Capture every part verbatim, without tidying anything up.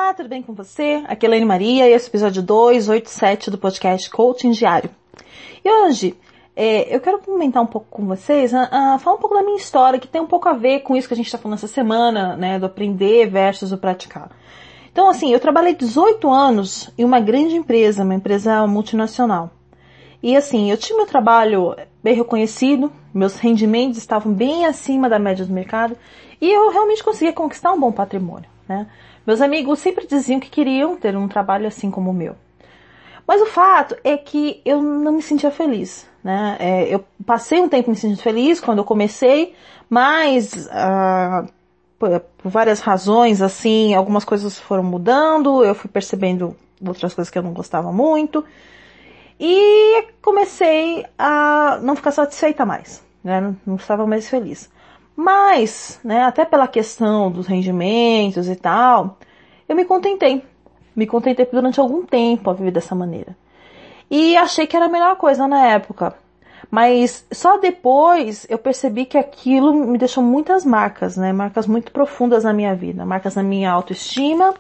Olá, tudo bem com você? Aqui é Elaine Maria e esse é o episódio duzentos e oitenta e sete do podcast Coaching Diário. E hoje é, eu quero comentar um pouco com vocês, a, a, falar um pouco da minha história, que tem um pouco a ver com isso que a gente está falando essa semana, né, do aprender versus o praticar. Então, assim, eu trabalhei dezoito anos em uma grande empresa, uma empresa multinacional. E assim, eu tinha meu trabalho bem reconhecido, meus rendimentos estavam bem acima da média do mercado e eu realmente conseguia conquistar um bom patrimônio, né? Meus amigos sempre diziam que queriam ter um trabalho assim como o meu. Mas o fato é que eu não me sentia feliz, né? É, eu passei um tempo me sentindo feliz quando eu comecei, mas ah, por, por várias razões, assim, algumas coisas foram mudando, eu fui percebendo outras coisas que eu não gostava muito. E comecei a não ficar satisfeita mais, né? Não, não estava mais feliz. Mas, né, até pela questão dos rendimentos e tal, eu me contentei. Me contentei durante algum tempo a viver dessa maneira. E achei que era a melhor coisa na época. Mas só depois eu percebi que aquilo me deixou muitas marcas, né? Marcas muito profundas na minha vida. Marcas na minha autoestima,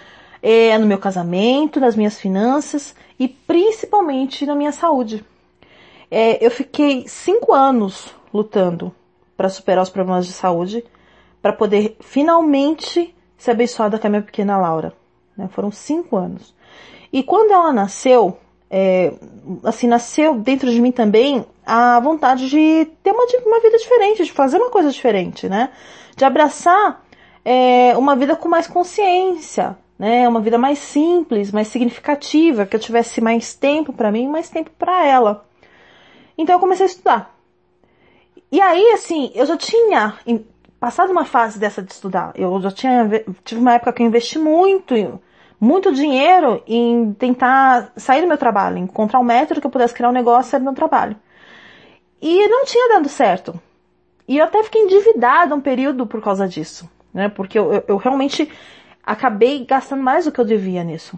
é, no meu casamento, nas minhas finanças e principalmente na minha saúde. É, eu fiquei cinco anos lutando para superar os problemas de saúde, para poder finalmente ser abençoada com a minha pequena Laura. Né? Foram cinco anos. E quando ela nasceu, é, assim, nasceu dentro de mim também a vontade de ter uma, uma vida diferente, de fazer uma coisa diferente, né? De abraçar é, uma vida com mais consciência, né? Uma vida mais simples, mais significativa, que eu tivesse mais tempo para mim, mais tempo para ela. Então eu comecei a estudar. E aí, assim, eu já tinha passado uma fase dessa de estudar. Eu já tinha, tive uma época que eu investi muito, muito dinheiro em tentar sair do meu trabalho, encontrar um método que eu pudesse criar um negócio e sair do meu trabalho. E não tinha dado certo. E eu até fiquei endividada um período por causa disso, né? Porque eu, eu, eu realmente acabei gastando mais do que eu devia nisso.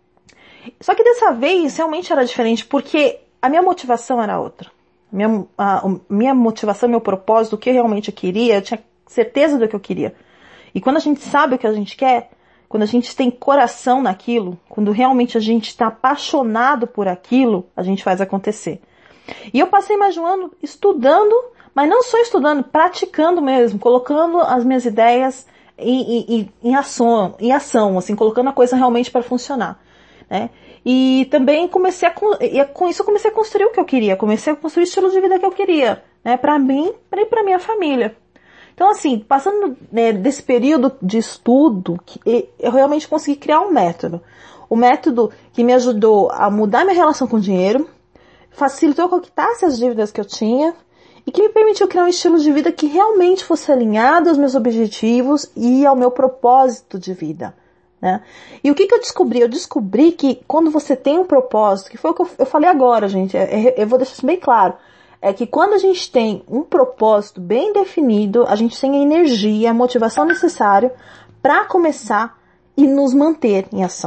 Só que dessa vez realmente era diferente, porque a minha motivação era outra. Minha, a, a minha motivação, meu propósito, o que eu realmente queria, eu tinha certeza do que eu queria. E quando a gente sabe o que a gente quer, quando a gente tem coração naquilo, quando realmente a gente está apaixonado por aquilo, a gente faz acontecer. E eu passei mais de um ano estudando, mas não só estudando, praticando mesmo, colocando as minhas ideias em, em, em, ação, em ação, assim, colocando a coisa realmente para funcionar. Né? E também comecei a, e com isso eu comecei a construir o que eu queria, comecei a construir o estilo de vida que eu queria, né? Para mim e para minha família. Então assim, passando né, desse período de estudo, que eu realmente consegui criar um método. O método que me ajudou a mudar minha relação com o dinheiro, facilitou que eu quitasse as dívidas que eu tinha e que me permitiu criar um estilo de vida que realmente fosse alinhado aos meus objetivos e ao meu propósito de vida. Né? E o que, que eu descobri? Eu descobri que quando você tem um propósito, que foi o que eu, eu falei agora, gente, é, é, eu vou deixar isso bem claro, é que quando a gente tem um propósito bem definido, a gente tem a energia, a motivação necessária para começar e nos manter em ação.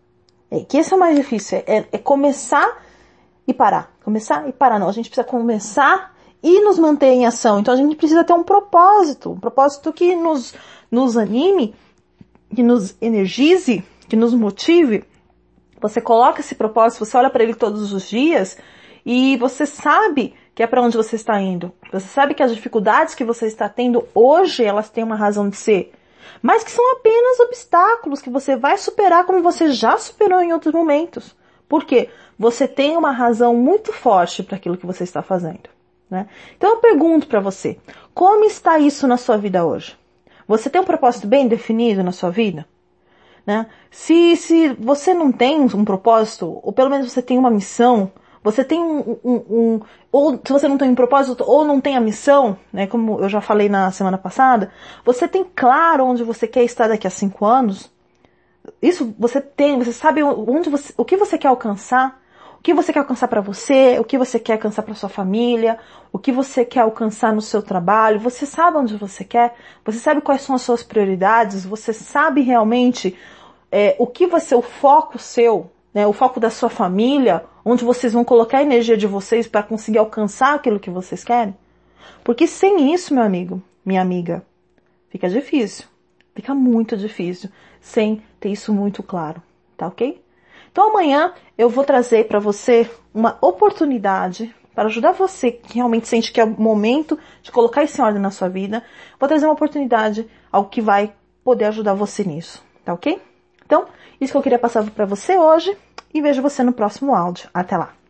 É, que esse é o mais difícil, é, é começar e parar. Começar e parar, não, a gente precisa começar e nos manter em ação. Então a gente precisa ter um propósito, um propósito que nos, nos anime, que nos energize, que nos motive. Você coloca esse propósito, você olha para ele todos os dias e você sabe que é para onde você está indo. Você sabe que as dificuldades que você está tendo hoje, elas têm uma razão de ser. Mas que são apenas obstáculos que você vai superar como você já superou em outros momentos. Por quê? Você tem uma razão muito forte para aquilo que você está fazendo. Né? Então eu pergunto para você, como está isso na sua vida hoje? Você tem um propósito bem definido na sua vida? Né? Se, se você não tem um propósito, ou pelo menos você tem uma missão, você tem um, um, um ou se você não tem um propósito, ou não tem a missão, né, como eu já falei na semana passada, você tem claro onde você quer estar daqui a cinco anos? Isso você tem, você sabe onde você, o que você quer alcançar? O que você quer alcançar para você, o que você quer alcançar para sua família, o que você quer alcançar no seu trabalho, você sabe onde você quer, você sabe quais são as suas prioridades, você sabe realmente é, o que vai ser o foco seu, né, o foco da sua família, onde vocês vão colocar a energia de vocês para conseguir alcançar aquilo que vocês querem? Porque sem isso, meu amigo, minha amiga, fica difícil, fica muito difícil, sem ter isso muito claro, tá ok? Então amanhã eu vou trazer para você uma oportunidade para ajudar você que realmente sente que é o momento de colocar isso em ordem na sua vida. Vou trazer uma oportunidade, algo que vai poder ajudar você nisso, tá ok? Então, isso que eu queria passar para você hoje e vejo você no próximo áudio. Até lá!